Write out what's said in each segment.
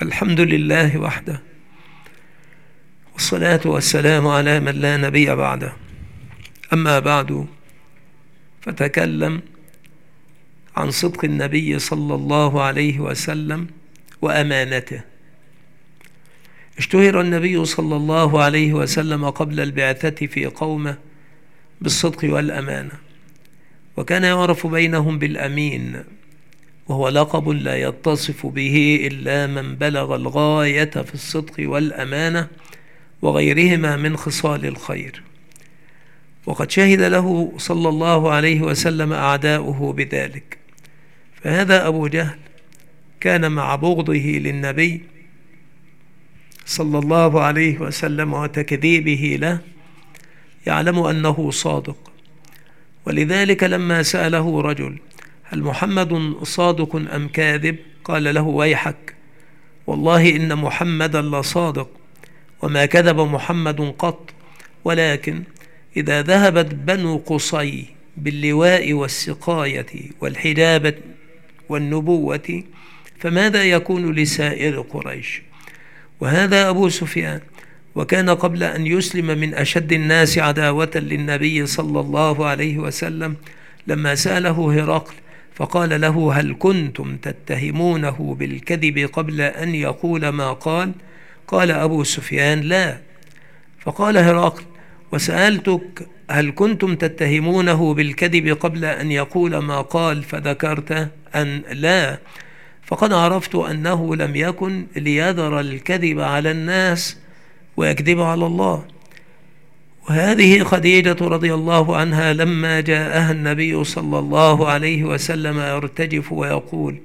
الحمد لله وحده، والصلاة والسلام على من لا نبي بعده. أما بعد، فتكلم عن صدق النبي صلى الله عليه وسلم وأمانته. اشتهر النبي صلى الله عليه وسلم قبل البعثة في قومه بالصدق والأمانة، وكان يعرف بينهم بالأمين، وهو لقب لا يتصف به إلا من بلغ الغاية في الصدق والأمانة وغيرهما من خصال الخير. وقد شهد له صلى الله عليه وسلم أعداؤه بذلك، فهذا أبو جهل كان مع بغضه للنبي صلى الله عليه وسلم وتكذيبه له يعلم أنه صادق، ولذلك لما سأله رجل: هل محمد صادق أم كاذب؟ قال له: ويحك، والله إن محمدا لصادق، وما كذب محمد قط، ولكن إذا ذهبت بنو قصي باللواء والسقاية والحجابة والنبوة فماذا يكون لسائر قريش؟ وهذا أبو سفيان، وكان قبل أن يسلم من أشد الناس عداوة للنبي صلى الله عليه وسلم لما سأله هرقل فقال له: هل كنتم تتهمونه بالكذب قبل أن يقول ما قال؟ قال أبو سفيان: لا. فقال هرقل: وسألتك: هل كنتم تتهمونه بالكذب قبل أن يقول ما قال؟ فذكرت أن لا. فقد عرفت أنه لم يكن ليذر الكذب على الناس ويكذب على الله. وهذه خديجة رضي الله عنها لما جاءها النبي صلى الله عليه وسلم يرتجف ويقول: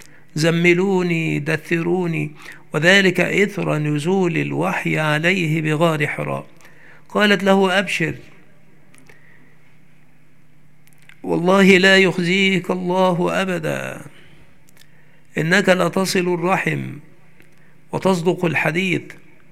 زملوني دثروني، وذلك إثر نزول الوحي عليه بغار حراء، قالت له: أبشر، والله لا يخزيك الله أبدا، إنك لتصل الرحم وتصدق الحديث،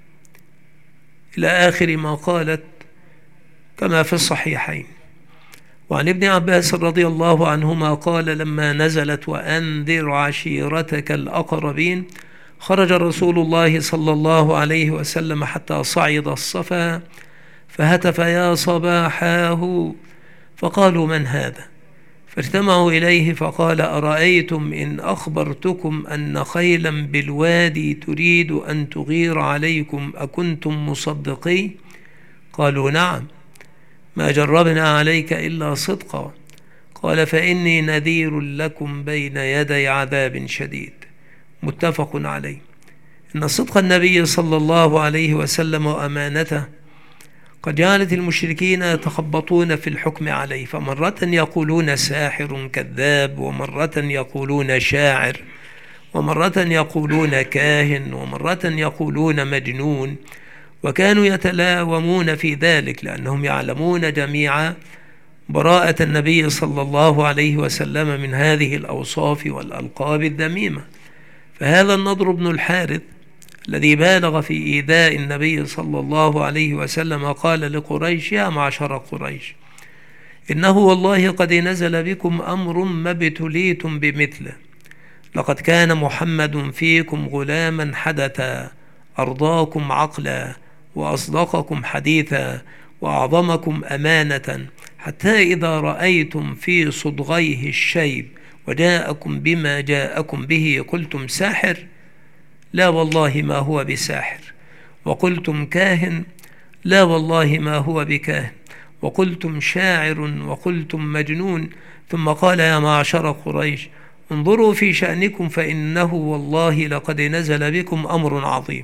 إلى آخر ما قالت كما في الصحيحين. وعن ابن عباس رضي الله عنهما قال: لما نزلت وأنذر عشيرتك الأقربين خرج رسول الله صلى الله عليه وسلم حتى صعد الصفا فهتف: يا صباحاه، فقالوا: من هذا؟ فاجتمعوا إليه فقال: أرأيتم إن أخبرتكم أن خيلا بالوادي تريد أن تغير عليكم أكنتم مصدقي؟ قالوا: نعم، ما جربنا عليك إلا صدقا. قال: فإني نذير لكم بين يدي عذاب شديد. متفق عليه. إن صدق النبي صلى الله عليه وسلم وأمانته قد جعلت المشركين يتخبطون في الحكم عليه، فمرة يقولون ساحر كذاب، ومرة يقولون شاعر، ومرة يقولون كاهن، ومرة يقولون مجنون، وكانوا يتلاومون في ذلك لأنهم يعلمون جميعا براءة النبي صلى الله عليه وسلم من هذه الأوصاف والألقاب الذميمة. فهذا النضر بن الحارث الذي بالغ في إيذاء النبي صلى الله عليه وسلم قال لقريش: يا معشر قريش، إنه والله قد نزل بكم أمر ما ابتليتم بمثله، لقد كان محمد فيكم غلاما حدثا، أرضاكم عقلا، وأصدقكم حديثا، وأعظمكم أمانة، حتى إذا رأيتم في صدغيه الشيب وجاءكم بما جاءكم به قلتم ساحر، لا والله ما هو بساحر، وقلتم كاهن، لا والله ما هو بكاهن، وقلتم شاعر، وقلتم مجنون. ثم قال: يا معشر قريش، انظروا في شأنكم، فإنه والله لقد نزل بكم أمر عظيم.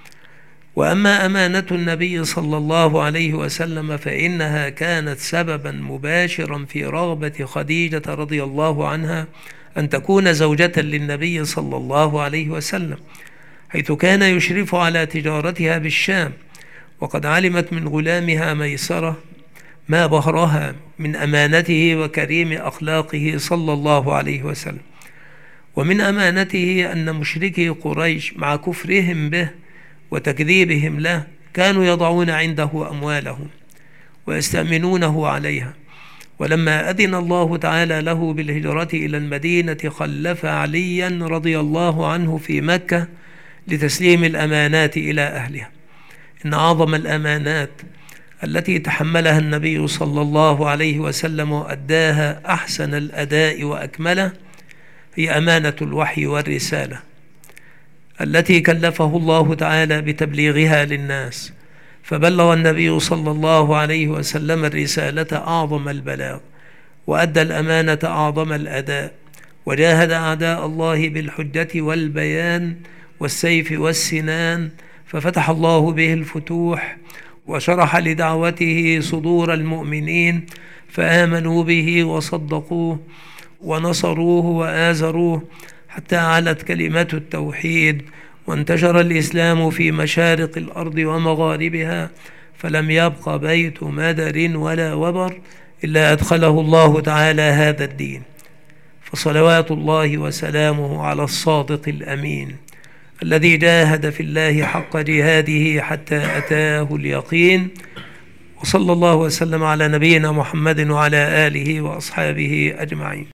وأما أمانة النبي صلى الله عليه وسلم فإنها كانت سببا مباشرا في رغبة خديجة رضي الله عنها أن تكون زوجة للنبي صلى الله عليه وسلم، حيث كان يشرف على تجارتها بالشام، وقد علمت من غلامها ميسرة ما بهرها من أمانته وكريم أخلاقه صلى الله عليه وسلم. ومن أمانته أن مشركي قريش مع كفرهم به وتكذيبهم له كانوا يضعون عنده أموالهم ويستأمنونه عليها، ولما أذن الله تعالى له بالهجرة إلى المدينة خلف عليا رضي الله عنه في مكة لتسليم الأمانات إلى أهلها. إن أعظم الأمانات التي تحملها النبي صلى الله عليه وسلم وأداها أحسن الأداء وأكمله هي أمانة الوحي والرسالة التي كلفه الله تعالى بتبليغها للناس، فبلغ النبي صلى الله عليه وسلم الرسالة أعظم البلاغ، وأدى الأمانة أعظم الأداء، وجاهد أعداء الله بالحجة والبيان والسيف والسنان، ففتح الله به الفتوح وشرح لدعوته صدور المؤمنين فآمنوا به وصدقوه ونصروه وآزروه حتى علت كلمة التوحيد، وانتشر الإسلام في مشارق الأرض ومغاربها، فلم يبق بيت مدر ولا وبر إلا أدخله الله تعالى هذا الدين. فصلوات الله وسلامه على الصادق الأمين الذي جاهد في الله حق جهاده حتى أتاه اليقين. وصلى الله وسلم على نبينا محمد وعلى آله وأصحابه أجمعين.